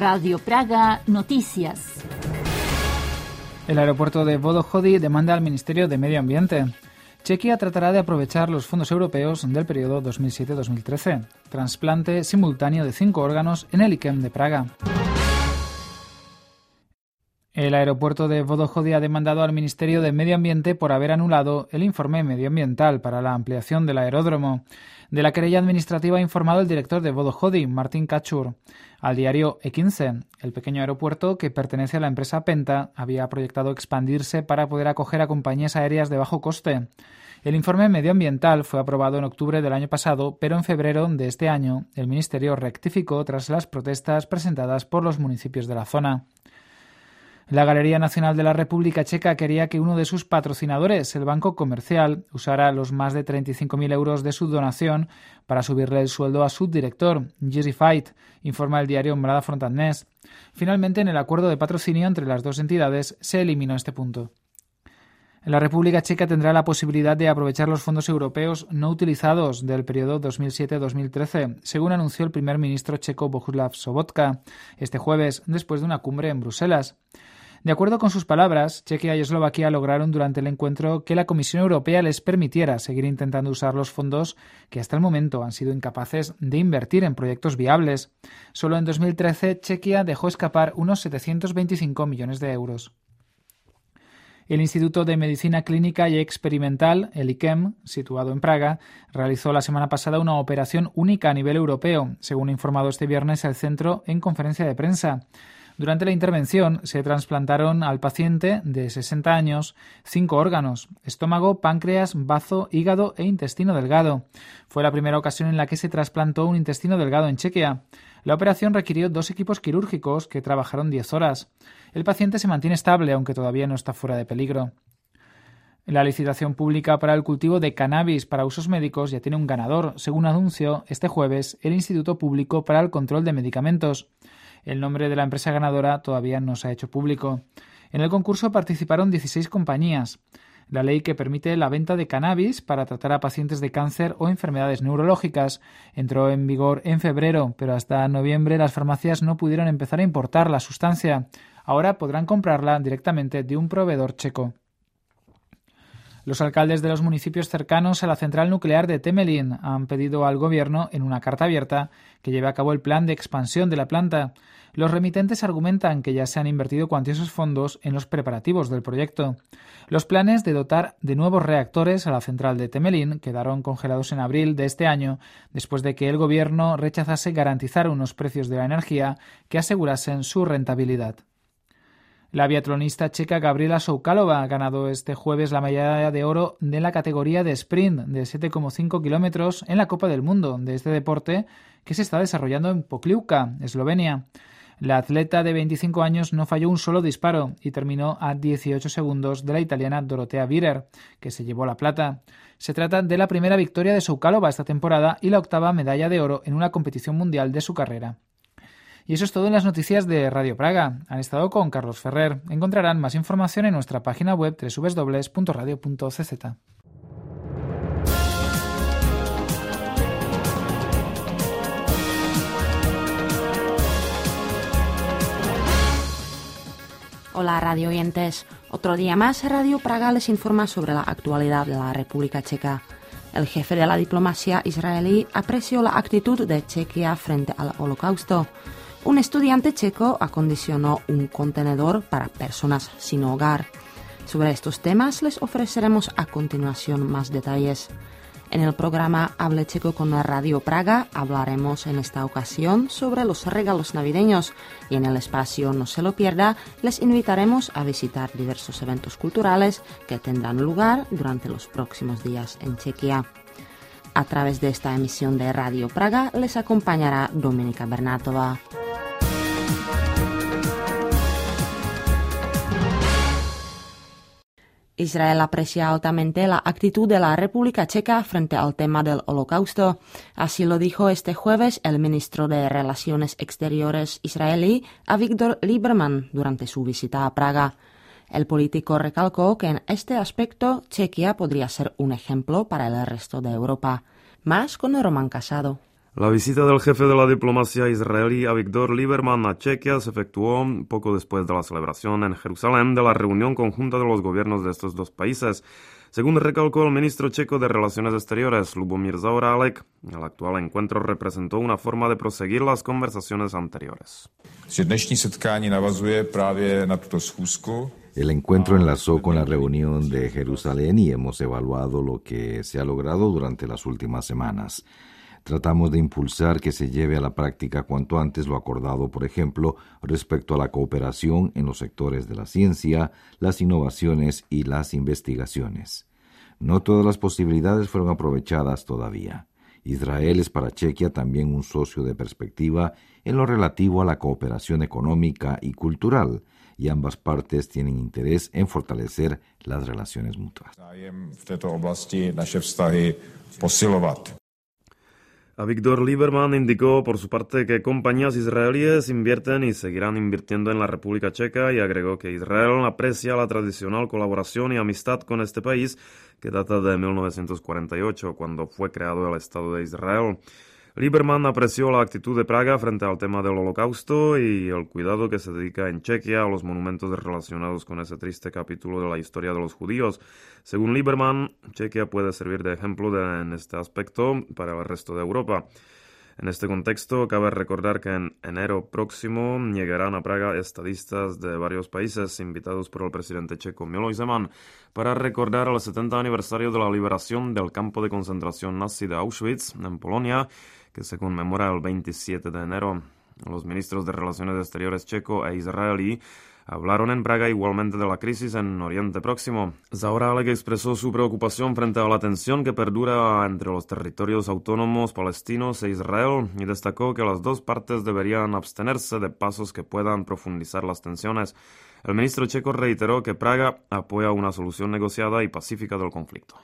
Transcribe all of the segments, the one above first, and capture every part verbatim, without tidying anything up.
Radio Praga Noticias. El aeropuerto de Vodochody demanda al Ministerio de Medio Ambiente. Chequia tratará de aprovechar los fondos europeos del periodo dos mil siete a dos mil trece. Trasplante simultáneo de cinco órganos en el IKEM de Praga. El aeropuerto de Vodochody ha demandado al Ministerio de Medio Ambiente por haber anulado el informe medioambiental para la ampliación del aeródromo. De la querella administrativa ha informado el director de Vodochody, Martin Kachur. Al diario E quince, el pequeño aeropuerto, que pertenece a la empresa Penta, había proyectado expandirse para poder acoger a compañías aéreas de bajo coste. El informe medioambiental fue aprobado en octubre del año pasado, pero en febrero de este año el Ministerio rectificó tras las protestas presentadas por los municipios de la zona. La Galería Nacional de la República Checa quería que uno de sus patrocinadores, el Banco Comercial, usara los más de treinta y cinco mil euros de su donación para subirle el sueldo a su director, Jiří Fajt, informa el diario Mladá Fronta Dnes. Finalmente, en el acuerdo de patrocinio entre las dos entidades, se eliminó este punto. La República Checa tendrá la posibilidad de aprovechar los fondos europeos no utilizados del periodo dos mil siete a dos mil trece, según anunció el primer ministro checo Bohuslav Sobotka este jueves, después de una cumbre en Bruselas. De acuerdo con sus palabras, Chequia y Eslovaquia lograron durante el encuentro que la Comisión Europea les permitiera seguir intentando usar los fondos que hasta el momento han sido incapaces de invertir en proyectos viables. Solo en dos mil trece, Chequia dejó escapar unos setecientos veinticinco millones de euros. El Instituto de Medicina Clínica y Experimental, el IKEM, situado en Praga, realizó la semana pasada una operación única a nivel europeo, según ha informado este viernes el centro en conferencia de prensa. Durante la intervención se trasplantaron al paciente de sesenta años cinco órganos: estómago, páncreas, bazo, hígado e intestino delgado. Fue la primera ocasión en la que se trasplantó un intestino delgado en Chequia. La operación requirió dos equipos quirúrgicos que trabajaron diez horas. El paciente se mantiene estable, aunque todavía no está fuera de peligro. La licitación pública para el cultivo de cannabis para usos médicos ya tiene un ganador, según anunció este jueves el Instituto Público para el Control de Medicamentos. El nombre de la empresa ganadora todavía no se ha hecho público. En el concurso participaron dieciséis compañías. La ley que permite la venta de cannabis para tratar a pacientes de cáncer o enfermedades neurológicas entró en vigor en febrero, pero hasta noviembre las farmacias no pudieron empezar a importar la sustancia. Ahora podrán comprarla directamente de un proveedor checo. Los alcaldes de los municipios cercanos a la central nuclear de Temelín han pedido al gobierno, en una carta abierta, que lleve a cabo el plan de expansión de la planta. Los remitentes argumentan que ya se han invertido cuantiosos fondos en los preparativos del proyecto. Los planes de dotar de nuevos reactores a la central de Temelín quedaron congelados en abril de este año, después de que el gobierno rechazase garantizar unos precios de la energía que asegurasen su rentabilidad. La biatlonista checa Gabriela Soukalova ha ganado este jueves la medalla de oro de la categoría de sprint de siete coma cinco kilómetros en la Copa del Mundo de este deporte que se está desarrollando en Pokljuka, Eslovenia. La atleta de veinticinco años no falló un solo disparo y terminó a dieciocho segundos de la italiana Dorotea Virer, que se llevó la plata. Se trata de la primera victoria de Soukalova esta temporada y la octava medalla de oro en una competición mundial de su carrera. Y eso es todo en las noticias de Radio Praga. Han estado con Carlos Ferrer. Encontrarán más información en nuestra página web doble u doble u doble u punto radio punto c z. Hola radio oyentes. Otro día más Radio Praga les informa sobre la actualidad de la República Checa. El jefe de la diplomacia israelí apreció la actitud de Chequia frente al Holocausto. Un estudiante checo acondicionó un contenedor para personas sin hogar. Sobre estos temas les ofreceremos a continuación más detalles. En el programa Hable Checo con la Radio Praga hablaremos en esta ocasión sobre los regalos navideños y en el espacio No se lo pierda les invitaremos a visitar diversos eventos culturales que tendrán lugar durante los próximos días en Chequia. A través de esta emisión de Radio Praga les acompañará Dominika Bernátova. Israel aprecia altamente la actitud de la República Checa frente al tema del Holocausto. Así lo dijo este jueves el ministro de Relaciones Exteriores israelí Avigdor Lieberman durante su visita a Praga. El político recalcó que en este aspecto Chequia podría ser un ejemplo para el resto de Europa. Más con Román Casado. La visita del jefe de la diplomacia israelí Avigdor Lieberman a Chequia se efectuó poco después de la celebración en Jerusalén de la reunión conjunta de los gobiernos de estos dos países. Según recalcó el ministro checo de Relaciones Exteriores, Lubomír Zaorálek, el actual encuentro representó una forma de proseguir las conversaciones anteriores. El encuentro enlazó con la reunión de Jerusalén y hemos evaluado lo que se ha logrado durante las últimas semanas. Tratamos de impulsar que se lleve a la práctica cuanto antes lo acordado, por ejemplo, respecto a la cooperación en los sectores de la ciencia, las innovaciones y las investigaciones. No todas las posibilidades fueron aprovechadas todavía. Israel es para Chequia también un socio de perspectiva en lo relativo a la cooperación económica y cultural, y ambas partes tienen interés en fortalecer las relaciones mutuas. Avigdor Lieberman indicó por su parte que compañías israelíes invierten y seguirán invirtiendo en la República Checa y agregó que Israel aprecia la tradicional colaboración y amistad con este país que data de mil novecientos cuarenta y ocho, cuando fue creado el Estado de Israel. Lieberman apreció la actitud de Praga frente al tema del Holocausto y el cuidado que se dedica en Chequia a los monumentos relacionados con ese triste capítulo de la historia de los judíos. Según Lieberman, Chequia puede servir de ejemplo de, en este aspecto para el resto de Europa. En este contexto, cabe recordar que en enero próximo llegarán a Praga estadistas de varios países invitados por el presidente checo Miloš Zeman para recordar el setenta aniversario de la liberación del campo de concentración nazi de Auschwitz en Polonia, que se conmemora el veintisiete de enero. Los ministros de Relaciones Exteriores checo e israelí hablaron en Praga igualmente de la crisis en Oriente Próximo. Zaorálek expresó su preocupación frente a la tensión que perdura entre los territorios autónomos palestinos e Israel y destacó que las dos partes deberían abstenerse de pasos que puedan profundizar las tensiones. El ministro checo reiteró que Praga apoya una solución negociada y pacífica del conflicto.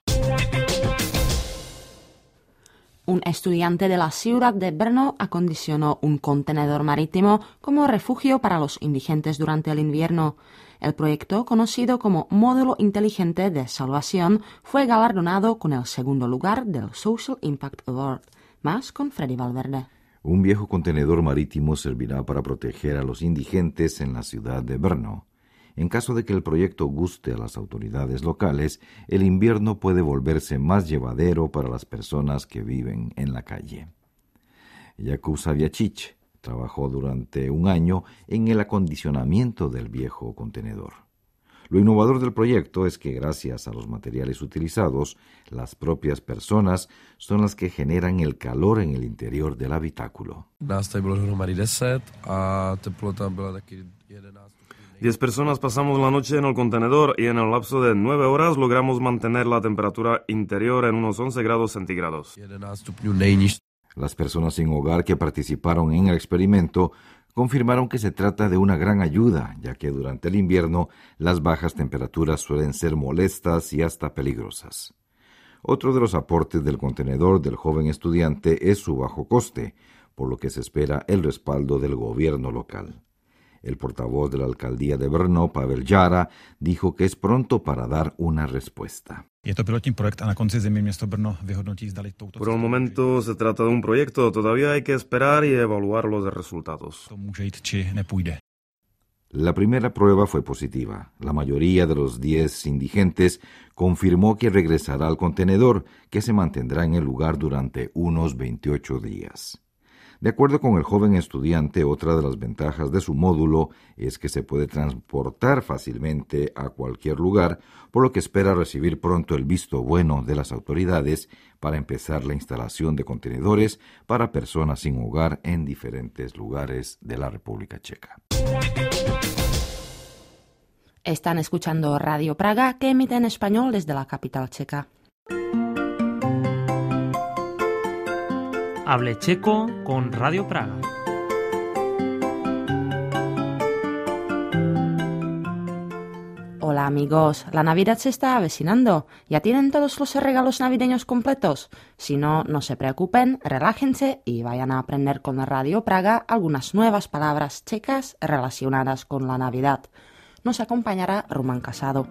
Un estudiante de la ciudad de Brno acondicionó un contenedor marítimo como refugio para los indigentes durante el invierno. El proyecto, conocido como Módulo Inteligente de Salvación, fue galardonado con el segundo lugar del Social Impact Award. Más con Freddy Valverde. Un viejo contenedor marítimo servirá para proteger a los indigentes en la ciudad de Brno. En caso de que el proyecto guste a las autoridades locales, el invierno puede volverse más llevadero para las personas que viven en la calle. Jakub Saviacic trabajó durante un año en el acondicionamiento del viejo contenedor. Lo innovador del proyecto es que gracias a los materiales utilizados, las propias personas son las que generan el calor en el interior del habitáculo. Diez personas pasamos la noche en el contenedor y en el lapso de nueve horas logramos mantener la temperatura interior en unos once grados centígrados. Las personas sin hogar que participaron en el experimento confirmaron que se trata de una gran ayuda, ya que durante el invierno las bajas temperaturas suelen ser molestas y hasta peligrosas. Otro de los aportes del contenedor del joven estudiante es su bajo coste, por lo que se espera el respaldo del gobierno local. El portavoz de la alcaldía de Brno, Pavel Jara, dijo que es pronto para dar una respuesta. Por el momento se trata de un proyecto, todavía hay que esperar y evaluar los resultados. La primera prueba fue positiva. La mayoría de los diez indigentes confirmó que regresará al contenedor, que se mantendrá en el lugar durante unos veintiocho días. De acuerdo con el joven estudiante, otra de las ventajas de su módulo es que se puede transportar fácilmente a cualquier lugar, por lo que espera recibir pronto el visto bueno de las autoridades para empezar la instalación de contenedores para personas sin hogar en diferentes lugares de la República Checa. Están escuchando Radio Praga, que emite en español desde la capital checa. Hable checo con Radio Praga. Hola amigos, la Navidad se está avecinando. ¿Ya tienen todos los regalos navideños completos? Si no, no se preocupen, relájense y vayan a aprender con Radio Praga algunas nuevas palabras checas relacionadas con la Navidad. Nos acompañará Román Casado.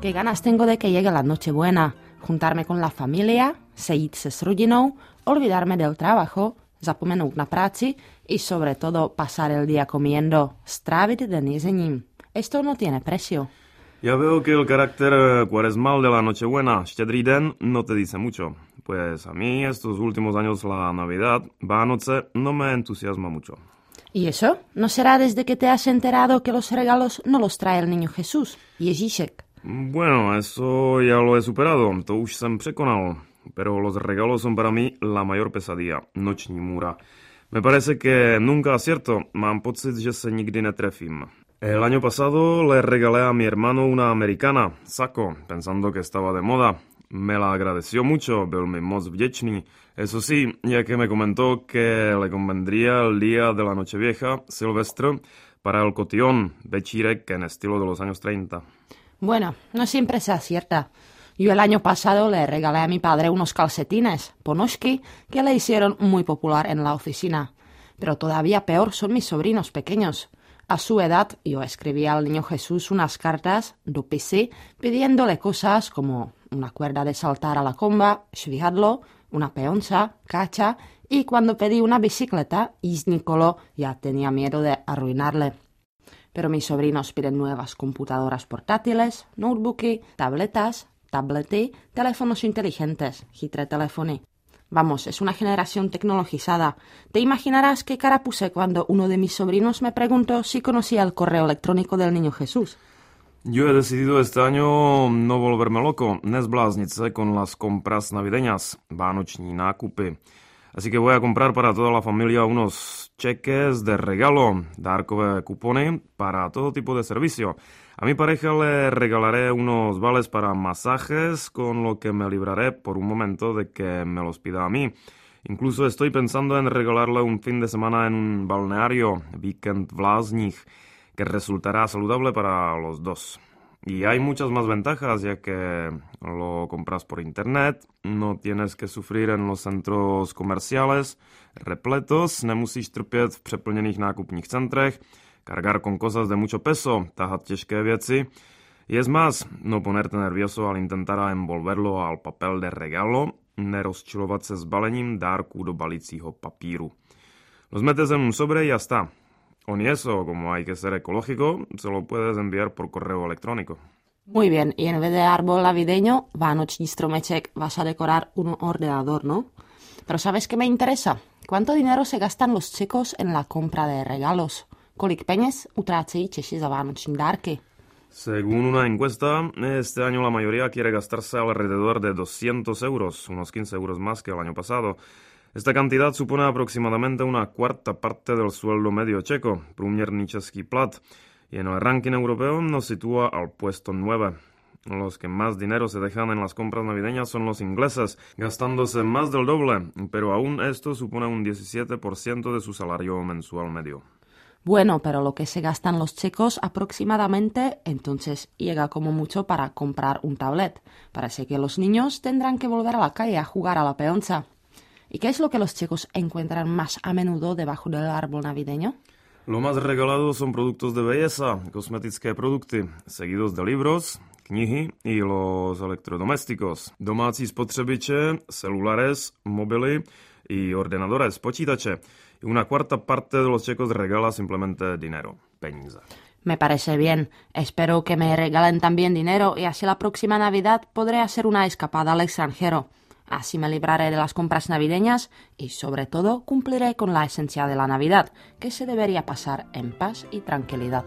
Qué ganas tengo de que llegue la Nochebuena, juntarme con la familia, sejít se s rodinou, olvidarme del trabajo, zapomenout na práci y sobre todo pasar el día comiendo, strávit den jezením. Esto no tiene precio. Ya veo que el carácter cuaresmal de la Nochebuena, Štědrý den, no te dice mucho. Pues a mí estos últimos años la Navidad, Vánoce, no me entusiasma mucho. ¿Y eso? ¿No será desde que te has enterado que los regalos no los trae el niño Jesús, Ježíšek? Bueno, eso ya lo he superado, to už jsem překonal. Pero los regalos son para mí la mayor pesadilla, noční můra. Me parece que nunca acierto, mám pocit, že se nikdy netrefím. El año pasado le regalé a mi hermano una americana, saco, pensando que estaba de moda. Me la agradeció mucho, byl mi moc vděčný. Eso sí, ya que me comentó que le convendría el día de la Nochevieja, Silvestre, para el cotillón, večírek en estilo de los años treinta. Bueno, no siempre se acierta. Yo el año pasado le regalé a mi padre unos calcetines, ponožky, que le hicieron muy popular en la oficina. Pero todavía peor son mis sobrinos pequeños. A su edad, yo escribía al niño Jesús unas cartas, dopisy, pidiéndole cosas como una cuerda de saltar a la comba, švihadlo, una peonza, cacha, y cuando pedí una bicicleta, jízdní ya tenía miedo de arruinarle. Pero mis sobrinos piden nuevas computadoras portátiles, notebooky, tabletas, tablety, teléfonos inteligentes, chytré telefony. Vamos, es una generación tecnologizada. Te imaginarás qué cara puse cuando uno de mis sobrinos me preguntó si conocía el correo electrónico del niño Jesús. Yo he decidido este año no volverme loco, nezbláznit se con las compras navideñas, vánoční nákupy. Así que voy a comprar para toda la familia unos cheques de regalo, dárkové kupony para todo tipo de servicio. A mi pareja le regalaré unos vales para masajes, con lo que me libraré por un momento de que me los pida a mí. Incluso estoy pensando en regalarle un fin de semana en un balneario, Víkend v Lázních, que resultará saludable para los dos. Y hay muchas más ventajas, ya que lo compras por internet, no tienes que sufrir en los centros comerciales repletos, nemusíš trpět v přeplněných nákupních centrech, cargar con cosas de mucho peso, tahat těžké věci. Y es más, no ponerte nervioso al intentar envolverlo al papel de regalo, nerozčilovat se s balením dárků do balícího papíru. Los metes en un sobre y ya está. O ni eso, como hay que ser ecológico, se lo puedes enviar por correo electrónico. Muy bien, y en vez de árbol navideño, vánoční stromeček, vas a decorar un ordenador, ¿no? Pero ¿sabes qué me interesa? ¿Cuánto dinero se gastan los chicos en la compra de regalos? Kolik peněz utrácejí Češi za vánoční dárky? Según una encuesta, este año la mayoría quiere gastarse alrededor de doscientos euros, unos quince euros más que el año pasado. Esta cantidad supone aproximadamente una cuarta parte del sueldo medio checo, průměrný český plat, y en el ranking europeo nos sitúa al puesto nueve. Los que más dinero se dejan en las compras navideñas son los ingleses, gastándose más del doble, pero aún esto supone un diecisiete por ciento de su salario mensual medio. Bueno, pero lo que se gastan los checos aproximadamente, entonces llega como mucho para comprar un tablet. Parece que los niños tendrán que volver a la calle a jugar a la peonza. ¿Y qué es lo que los chicos encuentran más a menudo debajo del árbol navideño? Lo más regalado son productos de belleza, cosmetické produkty, seguidos de libros, knihy y los electrodomésticos, domácí spotřebiče, celulares, mobily y ordenadores, počítače. Y una cuarta parte de los checos regala simplemente dinero, peníze. Me parece bien. Espero que me regalen también dinero y así la próxima Navidad podré hacer una escapada al extranjero. Así me libraré de las compras navideñas y, sobre todo, cumpliré con la esencia de la Navidad, que se debería pasar en paz y tranquilidad.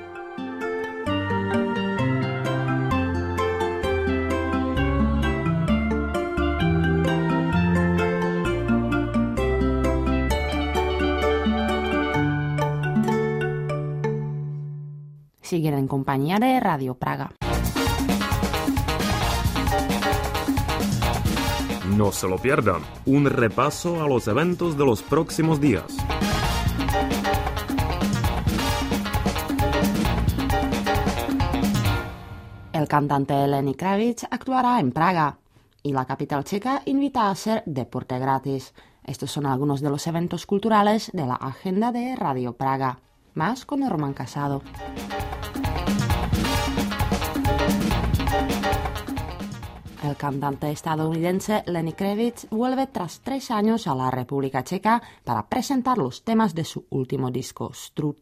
Siguen en compañía de Radio Praga. No se lo pierdan, un repaso a los eventos de los próximos días. El cantante Lenny Kravitz actuará en Praga y la capital checa invita a hacer deporte gratis. Estos son algunos de los eventos culturales de la agenda de Radio Praga. Más con Román Casado. El cantante estadounidense Lenny Kravitz vuelve tras tres años a la República Checa para presentar los temas de su último disco, Strut.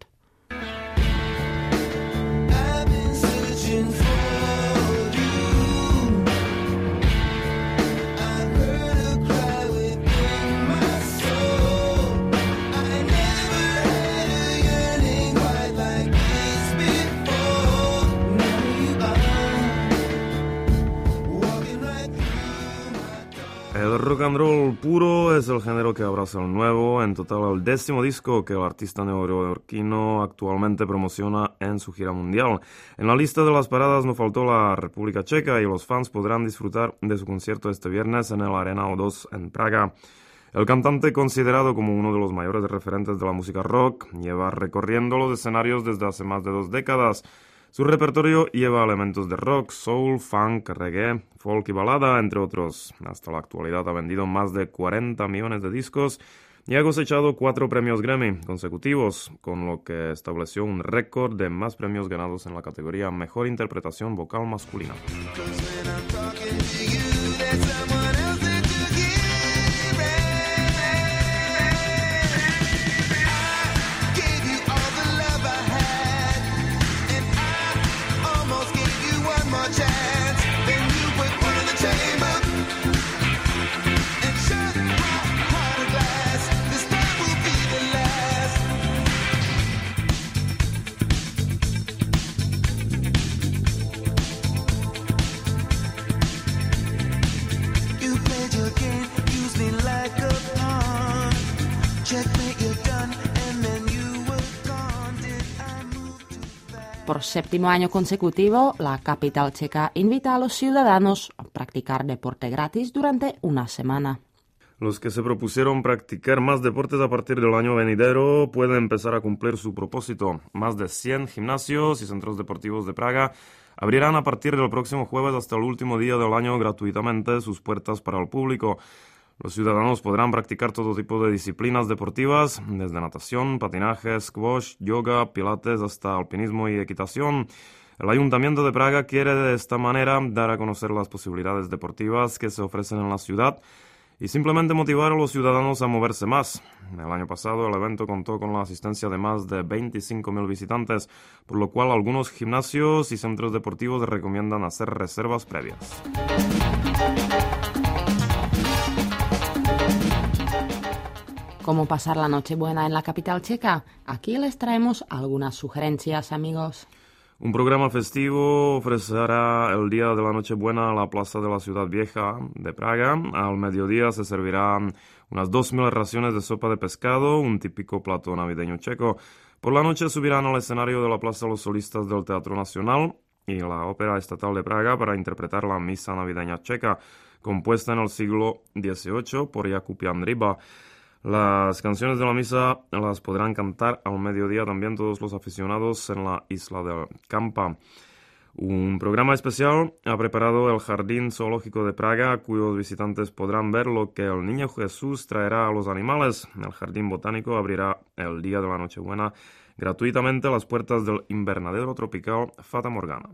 El rock and roll puro es el género que abraza el nuevo, en total el décimo disco que el artista neoyorquino actualmente promociona en su gira mundial. En la lista de las paradas no faltó la República Checa y los fans podrán disfrutar de su concierto este viernes en el Arena O dos en Praga. El cantante, considerado como uno de los mayores referentes de la música rock, lleva recorriendo los escenarios desde hace más de dos décadas. Su repertorio lleva elementos de rock, soul, funk, reggae, folk y balada, entre otros. Hasta la actualidad ha vendido más de cuarenta millones de discos y ha cosechado cuatro premios Grammy consecutivos, con lo que estableció un récord de más premios ganados en la categoría Mejor Interpretación Vocal Masculina. Por séptimo año consecutivo, la capital checa invita a los ciudadanos a practicar deporte gratis durante una semana. Los que se propusieron practicar más deportes a partir del año venidero pueden empezar a cumplir su propósito. Más de cien gimnasios y centros deportivos de Praga abrirán a partir del próximo jueves hasta el último día del año gratuitamente sus puertas para el público. Los ciudadanos podrán practicar todo tipo de disciplinas deportivas, desde natación, patinaje, squash, yoga, pilates hasta alpinismo y equitación. El Ayuntamiento de Praga quiere de esta manera dar a conocer las posibilidades deportivas que se ofrecen en la ciudad y simplemente motivar a los ciudadanos a moverse más. El año pasado el evento contó con la asistencia de más de veinticinco mil visitantes, por lo cual algunos gimnasios y centros deportivos recomiendan hacer reservas previas. ¿Cómo pasar la Nochebuena en la capital checa? Aquí les traemos algunas sugerencias, amigos. Un programa festivo ofrecerá el día de la Nochebuena a la Plaza de la Ciudad Vieja de Praga. Al mediodía se servirán unas dos mil raciones de sopa de pescado, un típico plato navideño checo. Por la noche subirán al escenario de la plaza los solistas del Teatro Nacional y la Ópera Estatal de Praga para interpretar la Misa Navideña Checa, compuesta en el siglo dieciocho por Jakub Jan Ryba. Las canciones de la misa las podrán cantar al mediodía también todos los aficionados en la isla de Kampa. Un programa especial ha preparado el Jardín Zoológico de Praga, cuyos visitantes podrán ver lo que el Niño Jesús traerá a los animales. El Jardín Botánico abrirá el día de la Nochebuena gratuitamente las puertas del invernadero tropical Fata Morgana.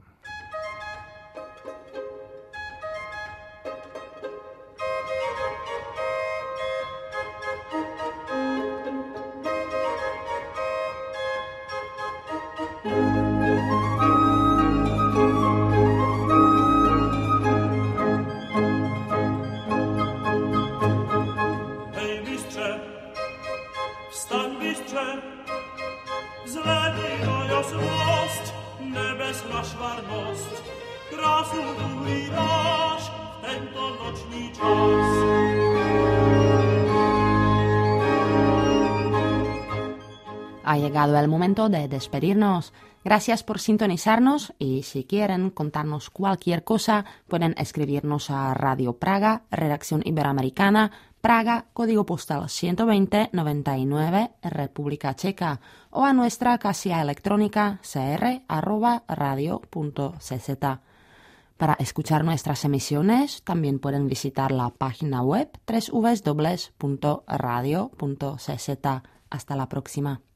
Ha llegado el momento de despedirnos. Gracias por sintonizarnos y si quieren contarnos cualquier cosa pueden escribirnos a Radio Praga, Redacción Iberoamericana, Praga, código postal ciento veinte noventa y nueve, República Checa, o a nuestra casilla electrónica cr arroba radio punto cz. Para escuchar nuestras emisiones también pueden visitar la página web doble u doble u doble u punto radio punto cz. Hasta la próxima.